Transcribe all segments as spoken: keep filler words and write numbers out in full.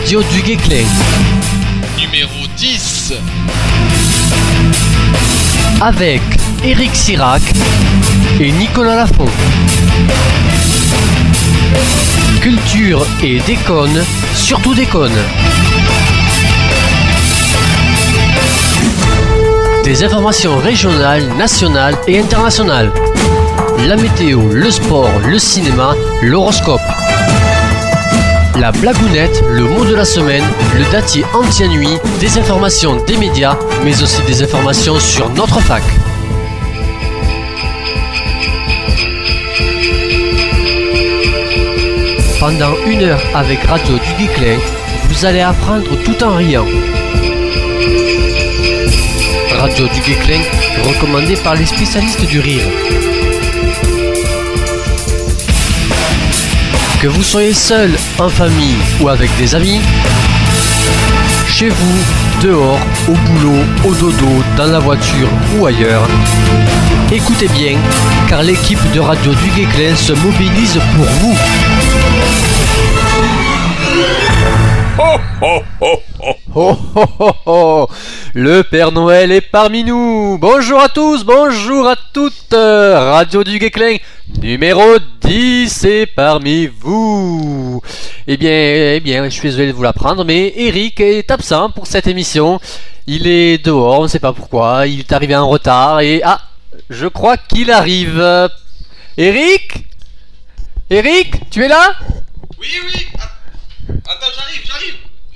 Radio du Guesclin. Numéro dix. Avec Eric Sirac et Nicolas Lafont. Culture et déconne, surtout déconne. Des informations régionales, nationales et internationales. La météo, le sport, le cinéma, l'horoscope. La blagounette, le mot de la semaine, le datier anti-nuit, des informations des médias, mais aussi des informations sur notre fac. Pendant une heure avec Radio du Guesclin, vous allez apprendre tout en riant. Radio du Guesclin, recommandé par les spécialistes du rire. Que vous soyez seul, en famille ou avec des amis, chez vous, dehors, au boulot, au dodo, dans la voiture ou ailleurs, écoutez bien, car l'équipe de Radio du Guesclin se mobilise pour vous. Oh oh oh oh Oh oh oh oh, le Père Noël est parmi nous. Bonjour à tous, bonjour à toutes. Radio du Guesclin, numéro dix est parmi vous. Eh bien, eh bien, je suis désolé de vous l'apprendre, mais Eric est absent pour cette émission. Il est dehors, on ne sait pas pourquoi. Il est arrivé en retard et ah, je crois qu'il arrive. Eric, Eric, tu es là? Oui, oui. Attends, j'arrive, j'arrive.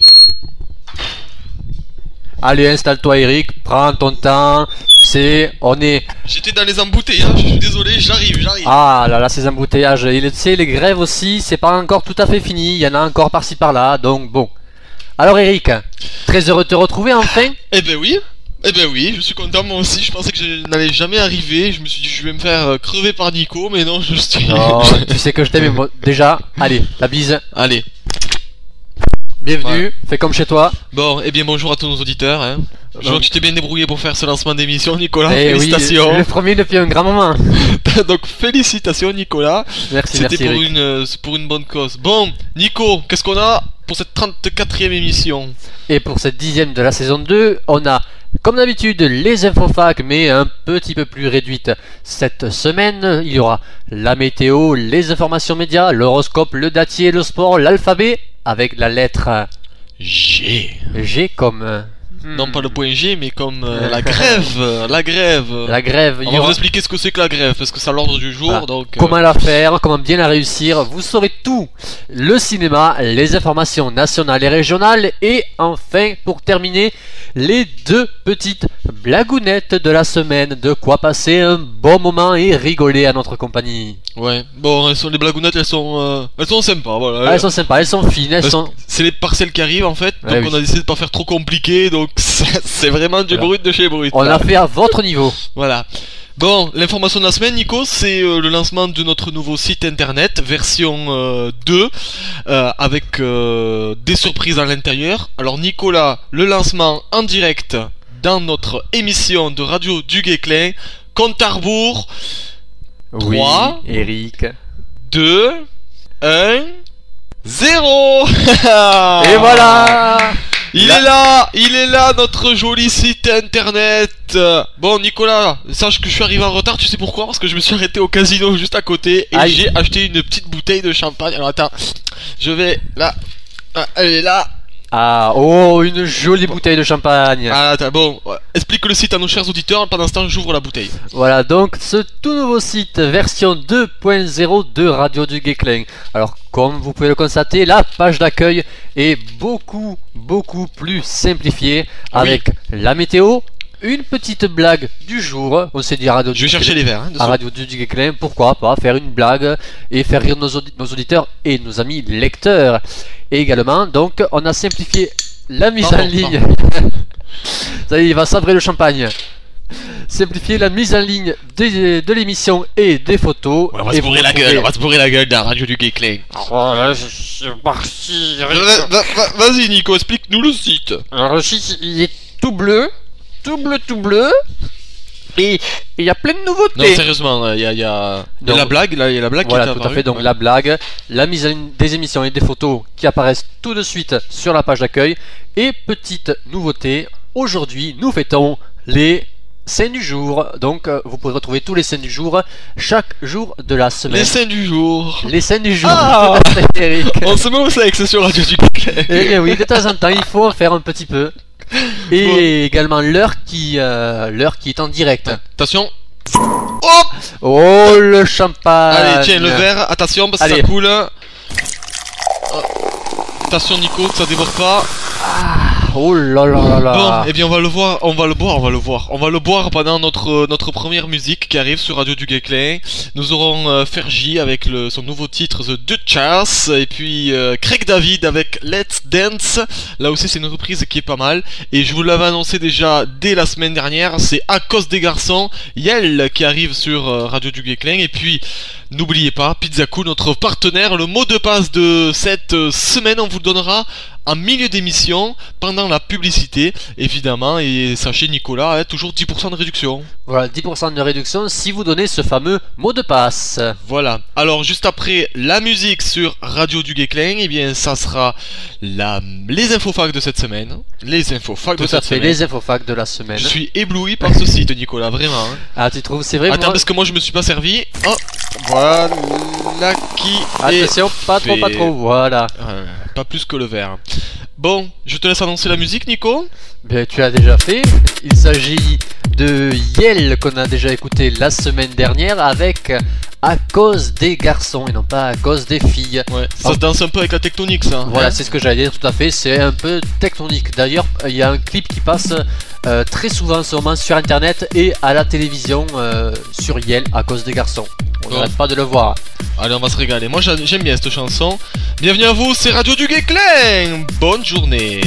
Allez, installe-toi Eric, prends ton temps, tu sais, on est... J'étais dans les embouteillages, je suis désolé, j'arrive, j'arrive. Ah là là, ces embouteillages, et tu sais, les grèves aussi, c'est pas encore tout à fait fini, il y en a encore par-ci par-là, donc bon. Alors Eric, très heureux de te retrouver enfin. Eh ben oui, eh ben oui, je suis content moi aussi, je pensais que je n'allais jamais arriver, je me suis dit je vais me faire euh, crever par Nico, mais non, je suis... Non, tu sais que je t'aime, bon, déjà, allez, la bise. Allez. Bienvenue, Ouais. fais comme chez toi. Bon, eh bien bonjour à tous nos auditeurs. Hein. Je vois Donc- que tu t'es bien débrouillé pour faire ce lancement d'émission, Nicolas. Eh oui, Félicitations. le premier depuis un grand moment. Donc félicitations, Nicolas. Merci, C'était merci pour Eric. une, euh, c'est pour une bonne cause. Bon, Nico, qu'est-ce qu'on a pour cette trente-quatrième émission? Et pour cette dixième de la saison deux, on a, comme d'habitude, les infofac, mais un petit peu plus réduites. Cette semaine, il y aura la météo, les informations médias, l'horoscope, le datier, le sport, l'alphabet, avec la lettre G. G comme... euh, Non hmm, pas le point G, mais comme euh, la grève. euh, La grève. la grève. Il On y va vous aura expliquer ce que c'est que la grève, parce que c'est à l'ordre du jour. Voilà. Donc, euh, comment la faire, comment bien la réussir. Vous saurez tout. Le cinéma, les informations nationales et régionales. Et enfin, pour terminer, les deux petites blagounettes de la semaine. De quoi passer un bon moment et rigoler à notre compagnie. Ouais. Bon, elles sont, les blagounettes, elles sont, euh, elles sont sympas. Voilà. Ah, elles sont sympas, elles sont fines, elles Parce sont... que c'est les parcelles qui arrivent en fait, donc Ouais, oui. on a décidé de pas faire trop compliqué, donc c'est c'est vraiment du Voilà. brut de chez brut. On là. a fait à votre niveau. Voilà. Bon, l'information de la semaine, Nico, c'est euh, le lancement de notre nouveau site internet, version euh, deux, euh, avec euh, des surprises à l'intérieur. Alors Nicolas, le lancement en direct dans notre émission de Radio du Guesclin, compte à rebours, Oui, Trois. Eric. deux, un, zéro. Et voilà. Il Là- est là, il est là, notre joli site internet. Euh, Bon, Nicolas, sache que je suis arrivé en retard, tu sais pourquoi? Parce que je me suis arrêté au casino juste à côté et Aïe. j'ai acheté une petite bouteille de champagne. Alors attends, je vais là. Ah, elle est là. Ah, oh, une jolie bouteille de champagne. Ah, attends, bon, ouais. Explique le site à nos chers auditeurs. Pendant ce temps, j'ouvre la bouteille. Voilà donc ce tout nouveau site version deux point zéro de Radio du Guesclin. Alors comme vous pouvez le constater, la page d'accueil est beaucoup beaucoup plus simplifiée avec la météo, une petite blague du jour. On s'est dit à Radio Je vais du chercher les verres. Hein, à Radio du Guesclin, pourquoi pas faire une blague et faire rire nos, audi- nos auditeurs et nos amis lecteurs. Et également, donc, on a simplifié la mise Pardon, en ligne. Ça y est, il va sabrer le champagne. Simplifier la mise en ligne de, de l'émission et des photos. Ouais, on va Et se bourrer vous la retrouvez- gueule, on va se bourrer la gueule de la Radio du Guesclin. Oh là, je suis parti. Va- va- va- Vas-y, Nico, explique-nous le site. Alors le site, il est tout bleu, tout bleu, tout bleu. Et il y a plein de Non, nouveautés. sérieusement, il y a, y a- y a Non. la blague, là, il y a la blague Voilà, qui est tout à apparue. fait. Donc Ouais. la blague, la mise en ligne des émissions et des photos qui apparaissent tout de suite sur la page d'accueil. Et petite nouveauté, aujourd'hui nous fêtons les scènes du jour. Donc euh, vous pouvez retrouver tous les scènes du jour chaque jour de la semaine. Les scènes du jour. Les scènes du jour. Ah Tout à fait, Eric. On se met au sexe sur Radio du Coquet. Eh bien oui, de temps en temps, il faut en faire un petit peu. Et Bon. également l'heure qui, euh, l'heure qui est en direct. Attention. Hop. Oh le champagne. Allez, tiens, le verre. Attention, parce que Allez. ça coule. Oh. Attention, Nico, que ça dévore pas. Oh là là là là. Bon, eh bien, on va le voir, on va le boire, on va le voir. On va le boire pendant notre, notre première musique qui arrive sur Radio du Guesclin. Nous aurons euh, Fergie avec le, son nouveau titre The Duchess. Et puis euh, Craig David avec Let's Dance. Là aussi, c'est une reprise qui est pas mal. Et je vous l'avais annoncé déjà dès la semaine dernière. C'est À cause des garçons, Yel, qui arrive sur euh, Radio du Guesclin. Et puis, n'oubliez pas, Pizza Cool, notre partenaire. Le mot de passe de cette euh, semaine, on vous le donnera en milieu d'émission, pendant la publicité, évidemment, et sachez Nicolas, hein, toujours dix pour cent de réduction. Voilà, dix pour cent de réduction si vous donnez ce fameux mot de passe. Voilà. Alors juste après la musique sur Radio du Guesclin, eh bien ça sera la, les infofacs de cette semaine. Les infofacs de Tout à cette fait, semaine. les infofacs de la semaine. Je suis ébloui par ce site, Nicolas, vraiment. hein. Ah, tu trouves, c'est vrai Attends, moi- parce que moi je me suis pas servi. Oh, voilà qui est... Attention, pas trop, pas fait. trop, voilà. Euh, pas plus que le verre. Bon, je te laisse annoncer la musique, Nico. Bien, tu as déjà fait. Il s'agit de Yel qu'on a déjà écouté la semaine dernière avec À cause des garçons et non pas à cause des filles. Ouais, ça Oh. se danse un peu avec la tectonique, ça. Voilà, hein. c'est ce que j'allais dire, tout à fait. C'est un peu tectonique. D'ailleurs, il y a un clip qui passe euh, très souvent en ce moment sur internet et à la télévision euh, sur Yel à cause des garçons. On Bon. n'arrête pas de le voir. Allez, on va se régaler. Moi, j'a- j'aime bien cette chanson. Bienvenue à vous, c'est Radio du Guesclin. Bonne journée.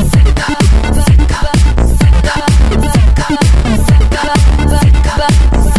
Bye.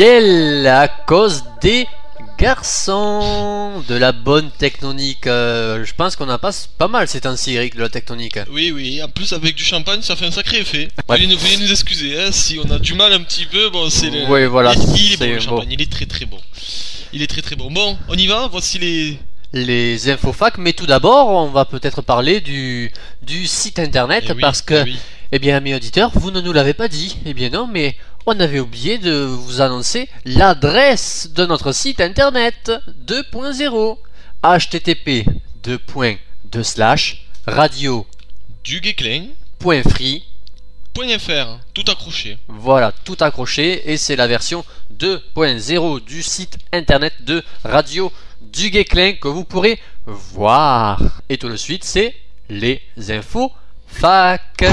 ciel à cause des garçons. De la bonne tectonique. Euh, je pense qu'on en passe pas mal ces temps-ci, Eric, de la tectonique. Oui, oui, en plus avec du champagne, ça fait un sacré effet. Ouais. Veuillez, nous, veuillez nous excuser, hein, si on a du mal un petit peu, bon, c'est le... Oui, voilà. Il, il est bon, c'est le champagne, bon. il est très très bon. Il est très très bon. Bon, on y va, voici les... Les infofacs, mais tout d'abord, on va peut-être parler du, du site internet, Eh oui, parce que, eh oui. eh bien, amis auditeurs, vous ne nous l'avez pas dit. Eh bien non, mais on avait oublié de vous annoncer l'adresse de notre site internet deux point zéro. H T T P deux point deux slash radio Du Geekling. point free. .fr, tout accroché. Voilà, tout accroché, et c'est la version deux point zéro du site internet de Radio du Geekling que vous pourrez voir. Et tout de suite, c'est les infos fac.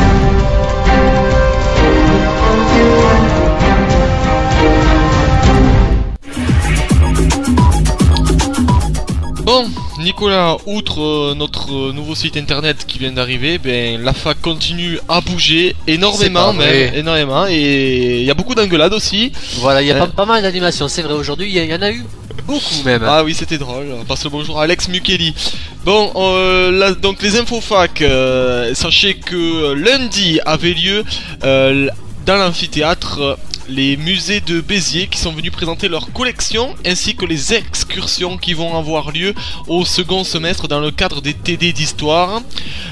Bon, Nicolas, outre euh, notre euh, nouveau site internet qui vient d'arriver, ben la fac continue à bouger énormément, C'est pas vrai. même, énormément, et il y a beaucoup d'engueulades aussi. Voilà, il y a Ouais. pas, pas mal d'animations, c'est vrai, aujourd'hui, il y, y en a eu beaucoup même. Ah oui, c'était drôle. On passe le bonjour à Alex Mukeli. Bon, euh, là, donc les infos fac, euh, sachez que lundi avait lieu euh, dans l'amphithéâtre euh, les musées de Béziers qui sont venus présenter leur collection ainsi que les excursions qui vont avoir lieu au second semestre dans le cadre des T D d'histoire.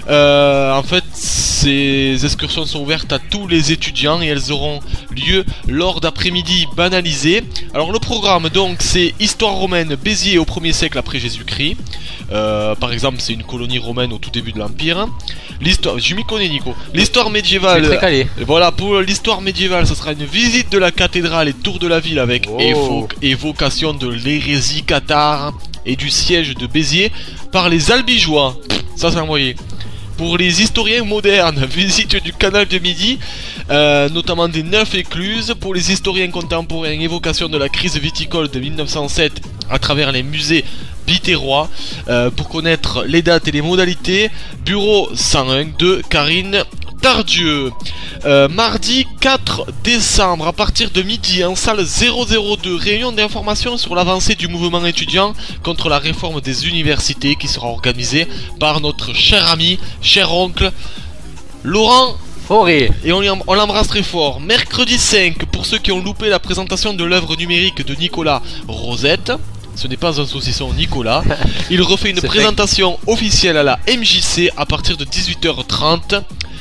Euh, en fait, ces excursions sont ouvertes à tous les étudiants et elles auront lieu lors d'après-midi banalisés. Alors le programme donc c'est Histoire romaine Béziers au premier siècle après Jésus-Christ. Euh, par exemple, c'est une colonie romaine au tout début de l'Empire. L'histoire, je m'y connais Nico. L'histoire Tu es médiévale. très calé. Voilà, pour l'histoire médiévale, ça sera une visite de la cathédrale et tour de la ville avec Oh. évo- évocation de l'hérésie cathare et du siège de Béziers par les Albigeois. Pff, ça, c'est envoyé. Pour les historiens modernes, visite du canal de Midi, euh, notamment des neuf écluses. Pour les historiens contemporains, évocation de la crise viticole de mille neuf cent sept à travers les musées bitérois. Euh, pour connaître les dates et les modalités, bureau cent un de Karine Tardieu. Euh, mardi quatre décembre à partir de midi en salle zéro zéro deux, réunion d'information sur l'avancée du mouvement étudiant contre la réforme des universités qui sera organisée par notre cher ami, cher oncle Laurent. Forêt. Et on, l'em- on l'embrasse très fort. Mercredi cinq, pour ceux qui ont loupé la présentation de l'œuvre numérique de Nicolas Rosette, ce n'est pas un saucisson Nicolas, il refait une C'est présentation officielle à la M J C à partir de dix-huit heures trente.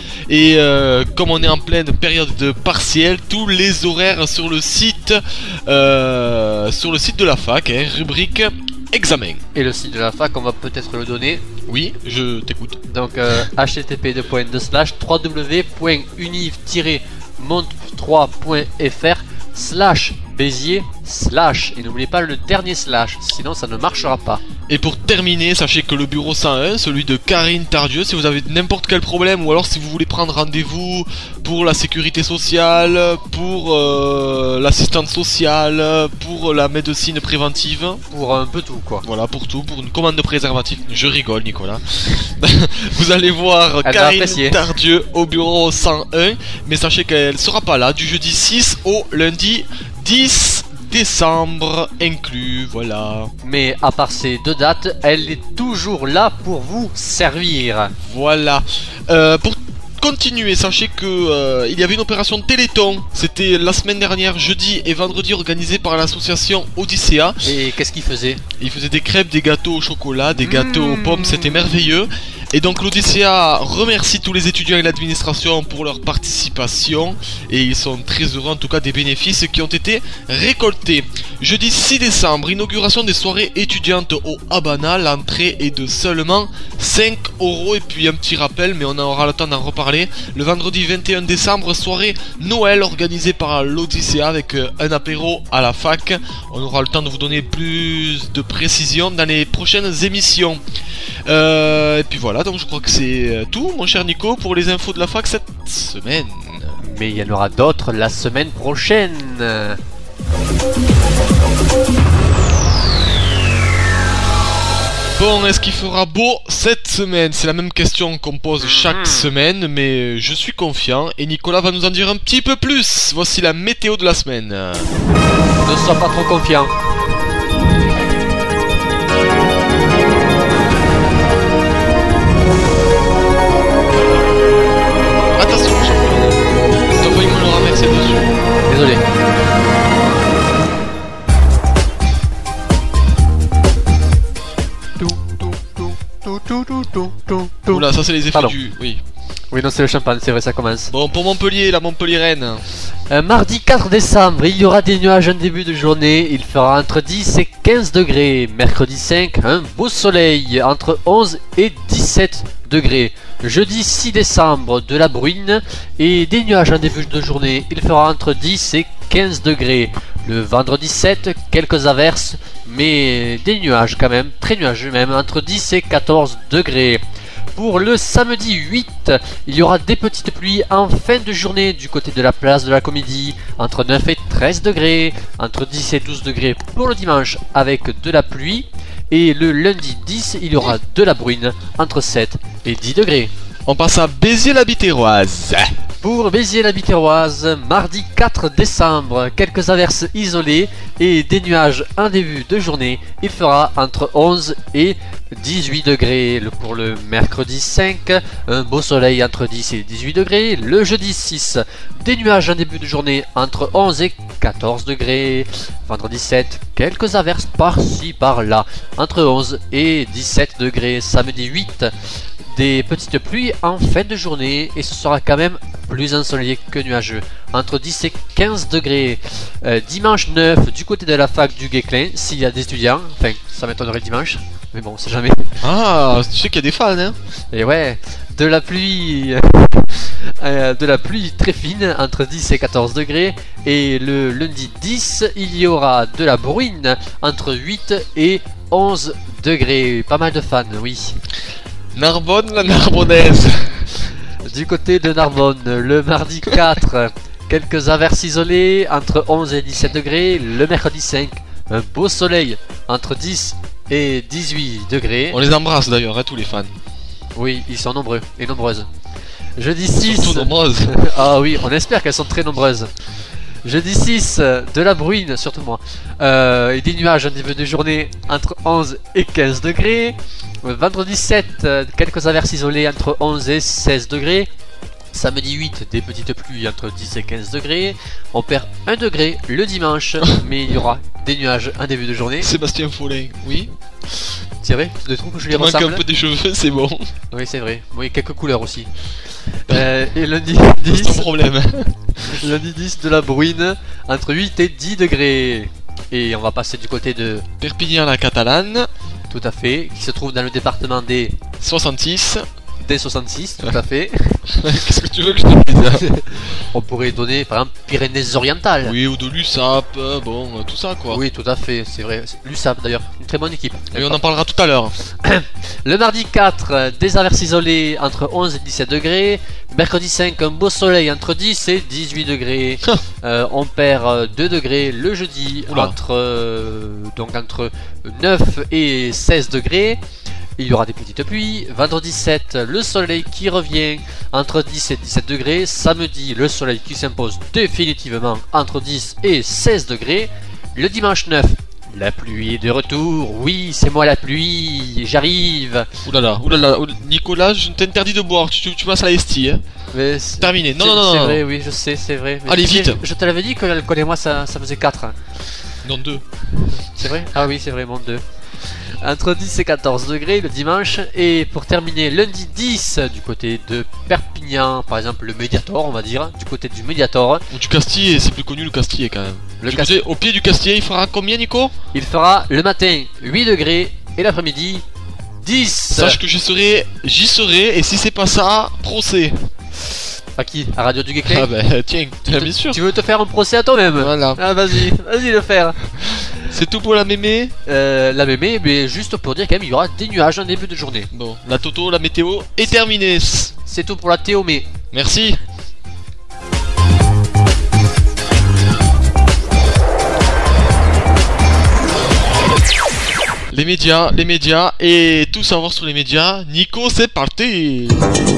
Et euh, comme on est en pleine période de partiel, tous les horaires sur le site euh, sur le site de la fac, hein, rubrique examen. Et le site de la fac, on va peut-être le donner. Oui, je t'écoute. Donc euh, H T T P deux point deux slash w point univ tiret mont trois point f r slash Béziers slash. Et n'oubliez pas le dernier slash, sinon ça ne marchera pas. Et pour terminer, sachez que le bureau cent un, celui de Karine Tardieu, si vous avez n'importe quel problème ou alors si vous voulez prendre rendez-vous pour la sécurité sociale, pour euh, l'assistante sociale, pour la médecine préventive, Pour un peu tout, quoi. voilà, pour tout, pour une commande de préservatif, je rigole Nicolas, vous allez voir Elle va Karine apprécier. Tardieu au bureau cent un, mais sachez qu'elle sera pas là du jeudi six au lundi dix décembre inclus, voilà. Mais à part ces deux dates, elle est toujours là pour vous servir. Voilà. Euh, pour continuer, sachez que euh, il y avait une opération Téléthon. C'était la semaine dernière, jeudi et vendredi, organisée par l'association Odyssea. Et qu'est-ce qu'il faisait? Ils faisaient des crêpes, des gâteaux au chocolat, des gâteaux Mmh. aux pommes, c'était merveilleux. Et donc l'Odyssea remercie tous les étudiants et l'administration pour leur participation. Et ils sont très heureux en tout cas des bénéfices qui ont été récoltés. Jeudi six décembre, inauguration des soirées étudiantes au Habana. L'entrée est de seulement cinq euros. Et puis un petit rappel, mais on aura le temps d'en reparler. Le vendredi vingt et un décembre, soirée Noël organisée par l'Odyssea avec euh, un apéro à la fac. On aura le temps de vous donner plus de précisions dans les prochaines émissions. Euh, et puis voilà, donc je crois que c'est tout, mon cher Nico, pour les infos de la fac cette semaine. Mais il y en aura d'autres la semaine prochaine. Bon, est-ce qu'il fera beau cette semaine? C'est la même question qu'on pose chaque semaine, mais je suis confiant et Nicolas va nous en dire un petit peu plus. Voici la météo de la semaine. Ne sois pas trop confiant. Attention, je t'as failli me le ramasser dessus. Désolé. Oula, ça c'est les effets Pardon. du... Oui. Oui, non, c'est le champagne, c'est vrai, ça commence. Bon, pour Montpellier, la Montpellier-Rennes. Euh, mardi quatre décembre, il y aura des nuages en début de journée. Il fera entre dix et quinze degrés. Mercredi cinq, un beau soleil entre onze et dix-sept degrés. Jeudi six décembre, de la bruine et des nuages en début de journée. Il fera entre dix et quinze degrés. Le vendredi sept, quelques averses, mais des nuages quand même, très nuageux même, entre dix et quatorze degrés. Pour le samedi huit, il y aura des petites pluies en fin de journée du côté de la place de la Comédie, entre neuf et treize degrés, entre dix et douze degrés pour le dimanche avec de la pluie, et le lundi dix, il y aura de la bruine, entre sept et dix degrés. On passe à Béziers-la-Biterroise. Pour Béziers-la-Biterroise, mardi quatre décembre, quelques averses isolées et des nuages en début de journée. Il fera entre onze et dix-huit degrés. Le- Pour le mercredi cinq, un beau soleil entre dix et dix-huit degrés. Le jeudi six, des nuages en début de journée entre onze et quatorze degrés. Vendredi sept, quelques averses par-ci par-là entre onze et dix-sept degrés. Samedi huit, des petites pluies en fin de journée et ce sera quand même plus ensoleillé que nuageux, entre dix et quinze degrés. Euh, dimanche neuf, du côté de la fac du Guesclin, s'il y a des étudiants, enfin ça m'étonnerait dimanche, mais bon, c'est jamais. Ah, tu sais qu'il y a des fans, hein. Et ouais, de la pluie, euh, de la pluie très fine, entre dix et quatorze degrés. Et le lundi dix, il y aura de la bruine, entre huit et onze degrés. Pas mal de fans, oui. Narbonne, la Narbonnaise. Du côté de Narbonne, le mardi quatre, quelques averses isolées entre onze et dix-sept degrés. Le mercredi cinq, un beau soleil entre dix et dix-huit degrés. On les embrasse d'ailleurs, hein, tous les fans. Oui, ils sont nombreux et nombreuses. Jeudi Surtout six, nombreuses. ah oui, on espère qu'elles sont très nombreuses. Jeudi six, de la bruine, surtout moi, euh, et des nuages en début de journée entre onze et quinze degrés. Vendredi sept, euh, quelques averses isolées entre onze et seize degrés. Samedi huit, des petites pluies entre dix et quinze degrés. On perd un degré le dimanche, mais il y aura des nuages en début de journée. Sébastien Follet, oui. C'est vrai, de trouve que je lui Il manque ressemble. un peu des cheveux, c'est bon. Oui, c'est vrai. Oui, quelques couleurs aussi. Euh, et lundi C'est dix, ton problème. lundi dix, de la bruine entre huit et dix degrés. Et on va passer du côté de, Perpignan, la Catalane, tout à fait, qui se trouve dans le département des, soixante-six. des soixante-six, tout à fait. Qu'est-ce que tu veux que je te dise? On pourrait donner par exemple Pyrénées-Orientales. Oui, ou de l'U S A P, euh, bon, euh, tout ça quoi. Oui, tout à fait, c'est vrai. L'U S A P d'ailleurs, une très bonne équipe. Et on en parlera tout à l'heure. Le mardi quatre, euh, des averses isolées entre onze et dix-sept degrés. Mercredi cinq, un beau soleil entre dix et dix-huit degrés. Euh, on perd euh, deux degrés le jeudi, Oula. entre, euh, donc entre neuf et seize degrés. Il y aura des petites pluies. Vendredi sept, le soleil qui revient entre dix et dix-sept degrés. Samedi, le soleil qui s'impose définitivement entre dix et seize degrés. Le dimanche neuf, la pluie est de retour. Oui, c'est moi la pluie, j'arrive. Oulala, oulala, oulala. Nicolas, je t'interdis de boire, tu, tu, tu passes à la Esti, hein. Mais c'est- Terminé. Non, c'est- non, non, C'est non. vrai, oui, je sais, c'est vrai. Mais Allez, tu sais, vite. Je, je te l'avais dit que l'alcool et moi, ça, ça faisait quatre. Non, deux. C'est vrai? Ah oui, c'est vrai, mon deux. Entre dix et quatorze degrés le dimanche. Et pour terminer, lundi dix, du côté de Perpignan, par exemple le Mediator, on va dire, du côté du Mediator, Ou du Castillé, c'est plus connu le Castillé quand même. le Du Cast- côté- au pied du Castillé, il fera combien, Nico? il fera le matin huit degrés et l'après-midi dix. Sache que j'y serai, j'y serai, et si c'est pas ça, procès. À qui? À Radio du Guesclin? Ah bah tiens, bien sûr. Tu veux te faire un procès à toi-même? Voilà. Ah vas-y, vas-y le faire. C'est tout pour la mémé. Euh, la mémé, mais juste pour dire quand même, il y aura des nuages en début de journée. Bon, la Toto, la météo est terminée. C'est tout pour la Théomé. Merci. Les médias, les médias, et tout savoir sur les médias. Nico, c'est parti.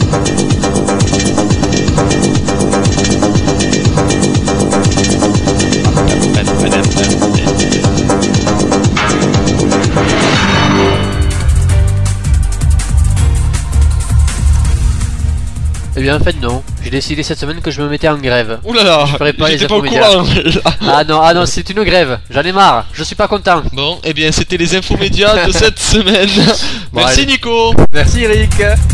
Eh bien en fait non, j'ai décidé cette semaine que je me mettais en grève. Ouh là là, Je ferai pas les j'étais pas au infomédias. courant. Ah non, ah non, c'est une grève, j'en ai marre, je suis pas content. Bon, eh bien c'était les infomédias de cette semaine. Bon, Merci allez. Nico. Merci Eric.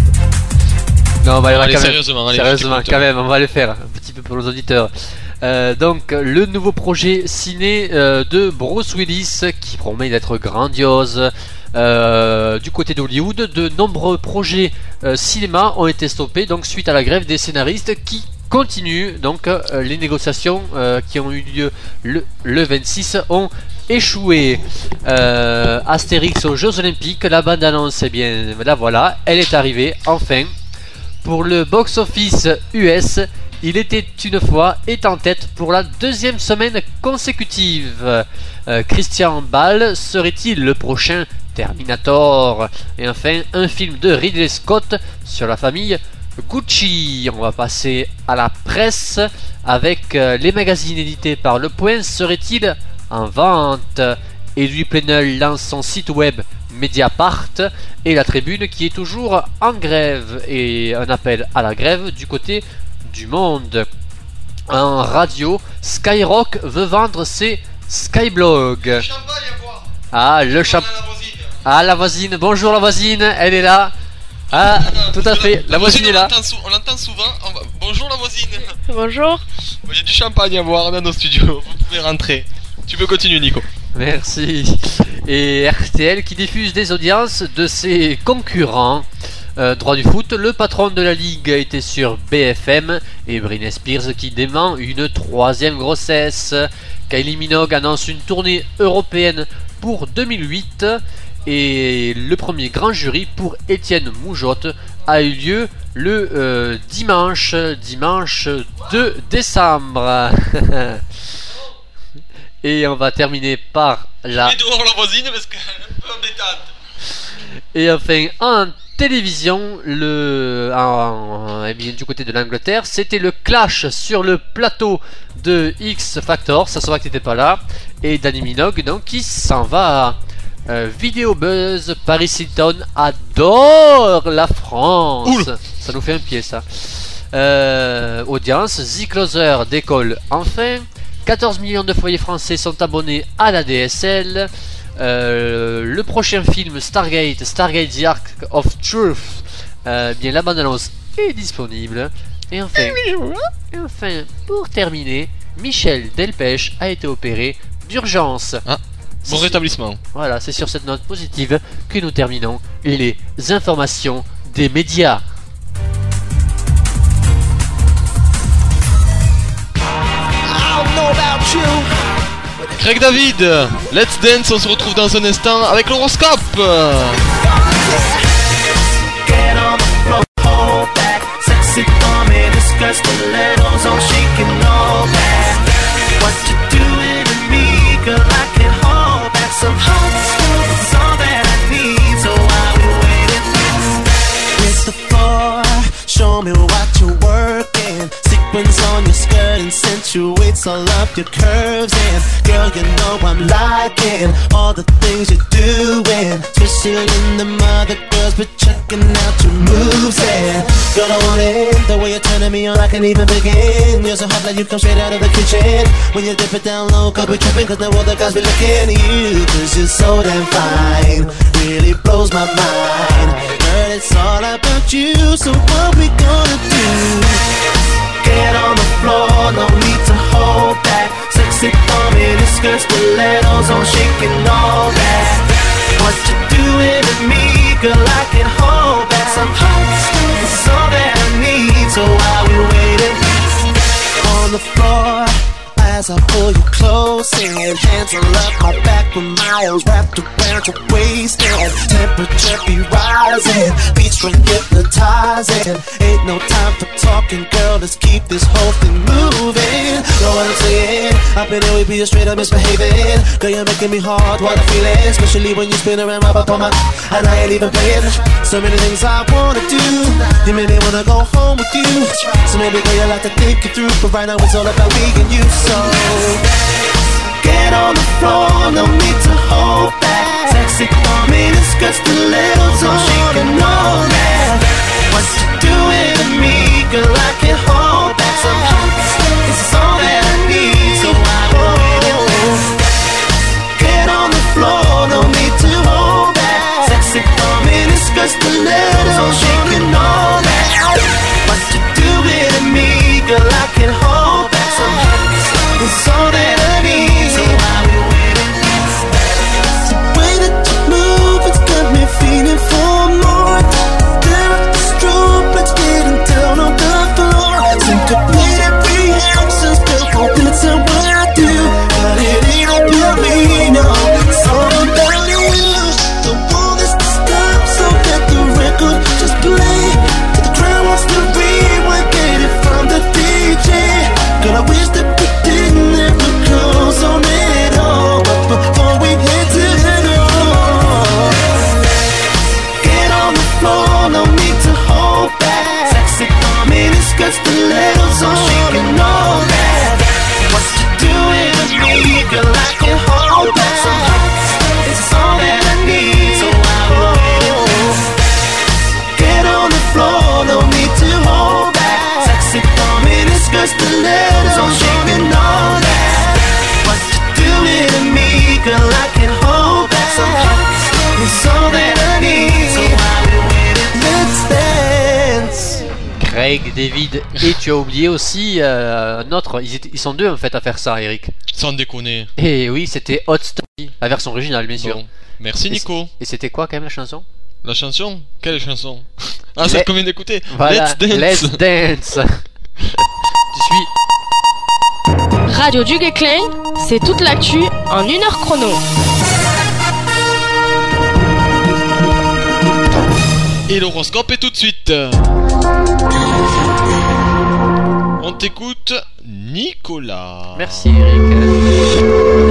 Non, on va aller Allez, quand même. sérieusement, allez, Sérieusement, je t'écoute. quand même, on va le faire un petit peu pour nos auditeurs. Euh, donc, le nouveau projet ciné euh, de Bruce Willis qui promet d'être grandiose. Euh, du côté d'Hollywood, de nombreux projets euh, cinéma ont été stoppés donc suite à la grève des scénaristes qui continuent. Donc, euh, les négociations euh, qui ont eu lieu le, le vingt-six ont échoué. Euh, Astérix aux Jeux Olympiques, la bande annonce, eh bien, la voilà, elle est arrivée enfin. Pour le box-office U S, il était une fois est en tête pour la deuxième semaine consécutive. Euh, Christian Bale serait-il le prochain Terminator? Et enfin, un film de Ridley Scott sur la famille Gucci. On va passer à la presse avec euh, les magazines édités par Le Point. Serait-il en vente? Edoui Plenel lance son site web Mediapart et la Tribune qui est toujours en grève et un appel à la grève du côté du Monde. En radio, Skyrock veut vendre ses Skyblogs. Ah, le champ... Ah, la voisine, bonjour la voisine, elle est là. Ah, tout à fait, la voisine est là. On l'entend souvent. On va- Bonjour la voisine. Bonjour. Il y a du champagne à boire dans nos studios. Vous pouvez rentrer. Tu peux continuer, Nico. Merci. Et R T L qui diffuse des audiences de ses concurrents. Euh, droit du foot, le patron de la ligue était sur B F M et Britney Spears qui dément une troisième grossesse. Kylie Minogue annonce une tournée européenne pour deux mille huit et le premier grand jury pour Étienne Moujotte a eu lieu le euh, dimanche, dimanche deux décembre. Et on va terminer par la... Et dehors la voisine parce qu'elle est un peu embêtante. Et enfin, en télévision, le, en, en- eh bien, du côté de l'Angleterre, c'était le clash sur le plateau de X Factor. Ça se voit que t'étais pas là. Et Danny Minogue, donc, qui s'en va. Euh, Vidéo Buzz, Paris Hilton adore la France. Oula. Ça nous fait un pied, ça. Euh, audience, The Closer décolle enfin. quatorze millions de foyers français sont abonnés à la D S L. Euh, le prochain film Stargate, Stargate The Ark of Truth, euh, bien la bande-annonce est disponible. Et enfin, et enfin, pour terminer, Michel Delpech a été opéré d'urgence. Ah, bon C'est- rétablissement. Voilà, c'est sur cette note positive que nous terminons les informations des médias. Craig David, Let's Dance, on se retrouve dans un instant avec l'horoscope. Get on the floor, hold back. Sexy for me, discuss stilettos on shaking all that. What you doing to me, girl, I can hold back. Some hot stuff is all that I need, so I'll be waiting. Hit the floor, show me what you're working. Sequins on your skirt accentuates all of your curves. And girl, you know I'm liking all the things you're doing, especially in the mother girls, but checking out your moves. And girl, I want it, the way you're turning me on, I can't even begin. You're so hot like you come straight out of the kitchen. When you dip it down low, could be tripping, cause now all the guys be looking at you, cause you're so damn fine, really blows my mind. Girl, it's all about you, so what we gonna do? Get on the floor, no need to hold back. Sexy for me, the skirt stilettos on shaking all that. What you doing to me, girl, I can hold back. Some hot stuff is all that I need, so while we waiting on the floor, as I pull you close in. Hands all up my back with miles wrapped around your waist. And temperature be rising, beat string hypnotizing. Ain't no time for talking, girl, let's keep this whole thing moving. Know what I'm saying? Up in here we be straight up misbehaving. Girl, you're making me hard, what I feel it. Especially when you spin around right up on my, and I ain't even playing. So many things I wanna do. You made me wanna go home with you. So maybe girl, you like to think it through, but right now it's all about me and you. So get on the floor, no need to hold back. Sexy for me, this got stilettos on, she can know that. What you doing to me, girl, I can't hold back. So it's all that I need, so I won't. Get on the floor, no need to hold back. Sexy for me, this got stilettos on, she can know that. What you doing to me, girl, I can't hold back. So it's all that I need, so I will wait. The way that you move, it's got me feeling for more. Stare at the strobe, let's get down on the floor. Some completed reactions, built for bits of what I do. But it ain't about me, no, it's all about you. Don't want this to stop, so let the record just play. Till the crowd wants to rewind, get it from the D J. Girl, I wish that we didn't ever close on it all. But before we head to the door, get on the floor, no need to hold back. Sexy for me, this got stilettos on, she can know that. What you doing to me, girl, I can't hold back. So it's all that I need, so I won't. Get on the floor, no need to hold back. Sexy for me, this got stilettos on, she can know that. What you doing to me, girl, I can't hold back. So it's all that I need, so I will wait. Let's dance. Craig, David, et tu as oublié aussi euh, un autre. Ils, étaient- ils sont deux en fait à faire ça, Eric. Sans déconner. Et oui, c'était Hot Story, la version originale, bien sûr. Bon. Merci Nico. Et c'était quoi quand même la chanson? La chanson? Quelle chanson? Ah, celle Let- qu'on vient d'écouter. Voilà, Let's Dance. Let's Dance. Tu suis? Radio du Guesclin, c'est toute l'actu en une heure chrono. Et l'horoscope est tout de suite. On t'écoute, Nicolas. Merci, Eric.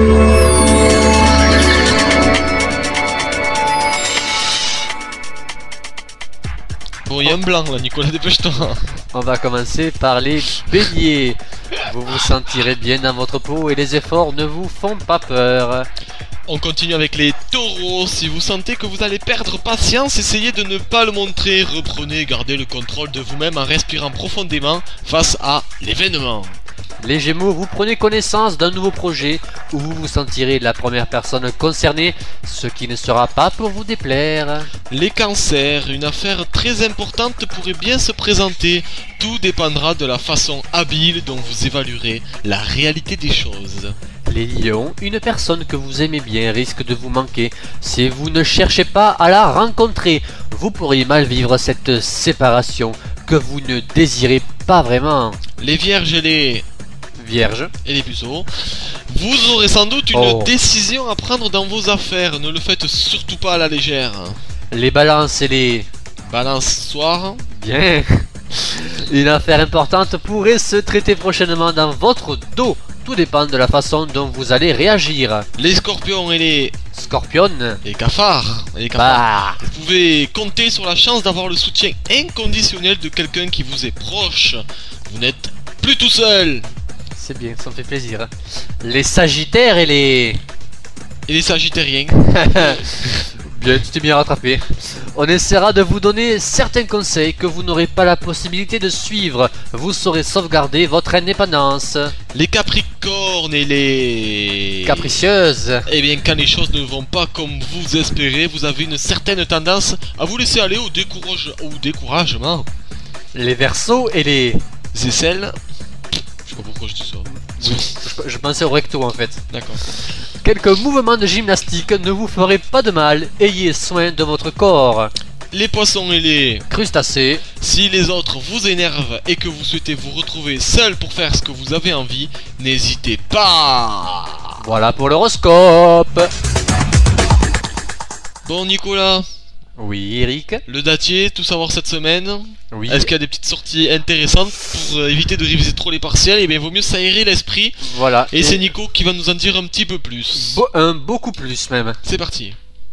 Bon, il y a un blanc là, Nicolas, dépêche-toi. On va commencer par les béliers. Vous vous sentirez bien dans votre peau et les efforts ne vous font pas peur. On continue avec les taureaux. Si vous sentez que vous allez perdre patience, essayez de ne pas le montrer. Reprenez et gardez le contrôle de vous-même en respirant profondément face à l'événement. Les gémeaux, vous prenez connaissance d'un nouveau projet où vous vous sentirez la première personne concernée, ce qui ne sera pas pour vous déplaire. Les cancers, une affaire très importante pourrait bien se présenter. Tout dépendra de la façon habile dont vous évaluerez la réalité des choses. Les lions, une personne que vous aimez bien risque de vous manquer. Si vous ne cherchez pas à la rencontrer, vous pourriez mal vivre cette séparation que vous ne désirez pas vraiment. Les vierges et les... Vierge, et les puceaux, vous aurez sans doute une Oh. décision à prendre dans vos affaires. Ne le faites surtout pas à la légère. les balances et les... Balance soir. Bien. Une affaire importante pourrait se traiter prochainement dans votre dos. Tout dépend de la façon dont vous allez réagir. Les scorpions et les... Scorpion, les cafards. Et les cafards. bah, Vous pouvez compter sur la chance d'avoir le soutien inconditionnel de quelqu'un qui vous est proche. Vous n'êtes plus tout seul. c'est bien, ça me fait plaisir. Les sagittaires et les... Et les sagittariens. Bien, tu t'es bien rattrapé. On essaiera de vous donner certains conseils que vous n'aurez pas la possibilité de suivre. Vous saurez sauvegarder votre indépendance. Les capricornes et les... Capricieuse. Eh bien, quand les choses ne vont pas comme vous espérez, vous avez une certaine tendance à vous laisser aller au, décourage... au découragement. Les versos et les... Aisselles. Je sais pas pourquoi je dis ça. Je, je pensais au recto en fait. D'accord. Quelques mouvements de gymnastique ne vous feraient pas de mal. Ayez soin de votre corps. les poissons et les crustacés. Si les autres vous énervent et que vous souhaitez vous retrouver seul pour faire ce que vous avez envie, n'hésitez pas. Voilà pour l'horoscope. Bon Nicolas, Oui, Eric. le datier, tout savoir cette semaine. Oui. Est-ce qu'il y a des petites sorties intéressantes pour euh, éviter de réviser trop les partiels? Et bien, il vaut mieux s'aérer l'esprit. Voilà. Et c'est Nico qui va nous en dire un petit peu plus. Bo- un beaucoup plus même. C'est parti.